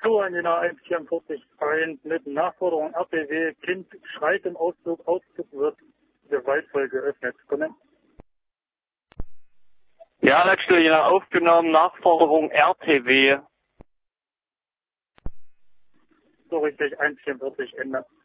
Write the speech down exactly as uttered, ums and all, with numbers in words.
So, an jener eins vierundvierzig eins mit Nachforderung R T W, Kind schreit im Auszug, Auszug wird gewaltvoll geöffnet. Kommen. Ja, letzte jener aufgenommen, Nachforderung R T W. So richtig, eins vierundvierzig Ende.